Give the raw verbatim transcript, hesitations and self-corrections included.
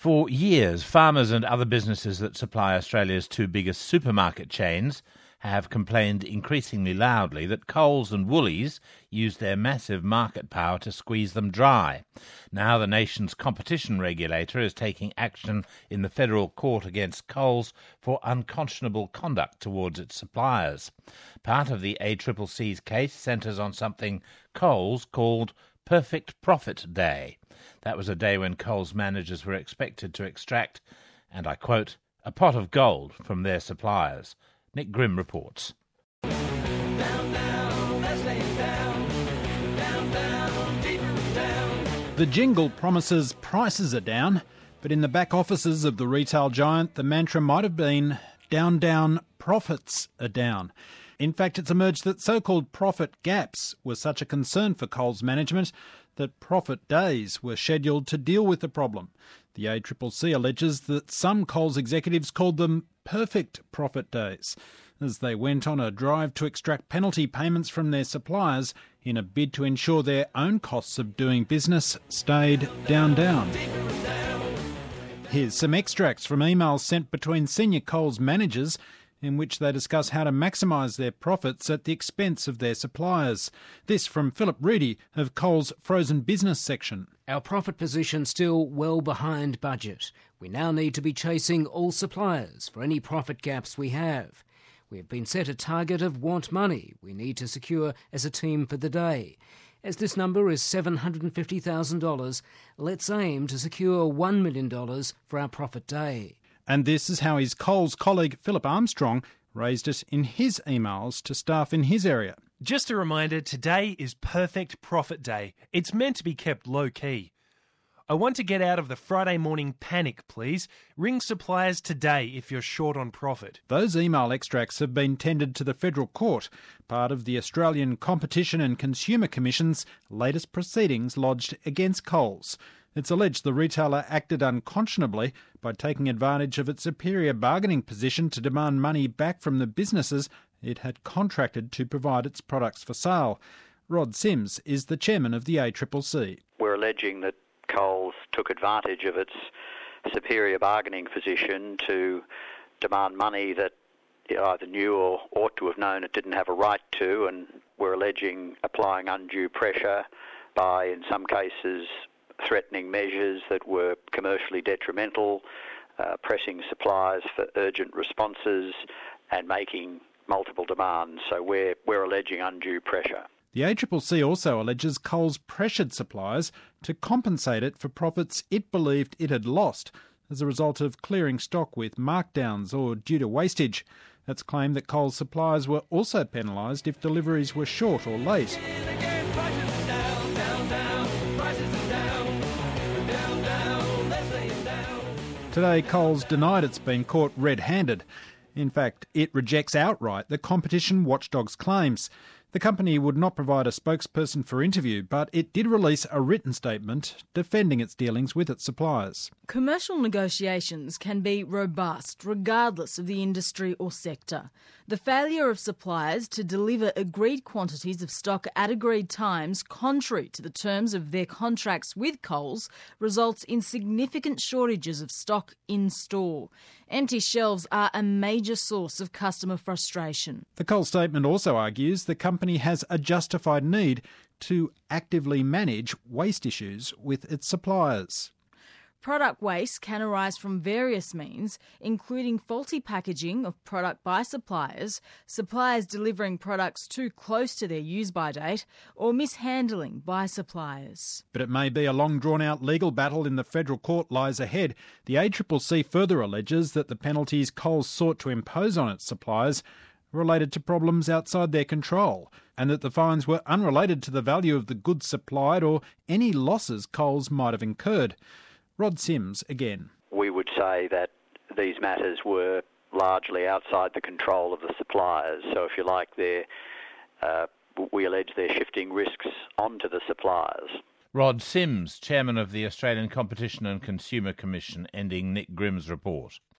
For years, farmers and other businesses that supply Australia's two biggest supermarket chains have complained increasingly loudly that Coles and Woolies use their massive market power to squeeze them dry. Now the nation's competition regulator is taking action in the federal court against Coles for unconscionable conduct towards its suppliers. Part of the A C C C's case centres on something Coles called Perfect Profit Day. That was a day when Coles managers were expected to extract, and I quote, a pot of gold from their suppliers. Nick Grimm reports. Down, down, let's lay it down. Down, down, deeper down. The jingle promises prices are down, but in the back offices of the retail giant, the mantra might have been down, down, profits are down. In fact, it's emerged that so-called profit gaps were such a concern for Coles management that profit days were scheduled to deal with the problem. The A C C C alleges that some Coles executives called them perfect profit days as they went on a drive to extract penalty payments from their suppliers in a bid to ensure their own costs of doing business stayed down, down. Here's some extracts from emails sent between senior Coles managers in which they discuss how to maximise their profits at the expense of their suppliers. This from Philip Reedy of Coles' Frozen Business section. Our profit position still well behind budget. We now need to be chasing all suppliers for any profit gaps we have. We have been set a target of want money we need to secure as a team for the day. As this number is seven hundred fifty thousand dollars, let's aim to secure one million dollars for our profit day. And this is how his Coles colleague Philip Armstrong raised it in his emails to staff in his area. Just a reminder, today is Perfect Profit Day. It's meant to be kept low-key. I want to get out of the Friday morning panic, please. Ring suppliers today if you're short on profit. Those email extracts have been tendered to the Federal Court, part of the Australian Competition and Consumer Commission's latest proceedings lodged against Coles. It's alleged the retailer acted unconscionably by taking advantage of its superior bargaining position to demand money back from the businesses it had contracted to provide its products for sale. Rod Sims is the chairman of the A C C C. We're alleging that Coles took advantage of its superior bargaining position to demand money that it either knew or ought to have known it didn't have a right to, and we're alleging applying undue pressure by, in some cases, threatening measures that were commercially detrimental, uh, pressing suppliers for urgent responses and making multiple demands. So we're, we're alleging undue pressure. The A C C C also alleges Coles pressured suppliers to compensate it for profits it believed it had lost as a result of clearing stock with markdowns or due to wastage. It's claimed that Coles suppliers were also penalised if deliveries were short or late. Today, Coles denied it's been caught red-handed. In fact, it rejects outright the competition watchdog's claims. The company would not provide a spokesperson for interview, but it did release a written statement defending its dealings with its suppliers. Commercial negotiations can be robust regardless of the industry or sector. The failure of suppliers to deliver agreed quantities of stock at agreed times, contrary to the terms of their contracts with Coles, results in significant shortages of stock in store. Empty shelves are a major source of customer frustration. The Coles statement also argues the company has a justified need to actively manage waste issues with its suppliers. Product waste can arise from various means, including faulty packaging of product by suppliers, suppliers delivering products too close to their use-by date, or mishandling by suppliers. But it may be a long drawn-out legal battle in the federal court lies ahead. The A C C C further alleges that the penalties Coles sought to impose on its suppliers related to problems outside their control, and that the fines were unrelated to the value of the goods supplied or any losses Coles might have incurred. Rod Sims again. We would say that these matters were largely outside the control of the suppliers. So if you like, they're, uh, we allege they're shifting risks onto the suppliers. Rod Sims, chairman of the Australian Competition and Consumer Commission, ending Nick Grimm's report.